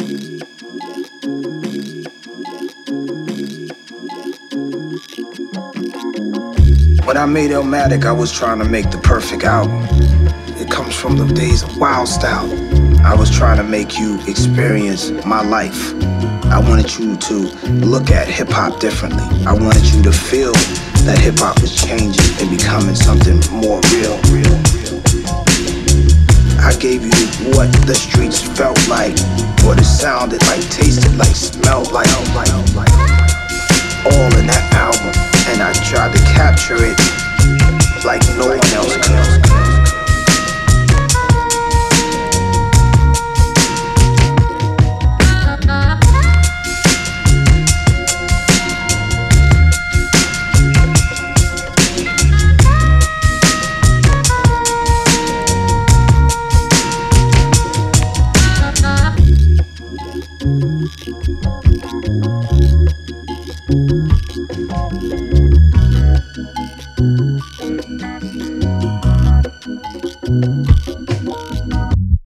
When I made Illmatic, I was trying to make the perfect album. It comes from the days of Wild Style. I was trying to make you experience my life. I wanted you to look at hip-hop differently. I wanted you to feel that hip-hop was changing and becoming something more real. I gave you what the streets felt like, what it sounded like, tasted like, smelled like, all in that album. And I tried to capture it like no one else could.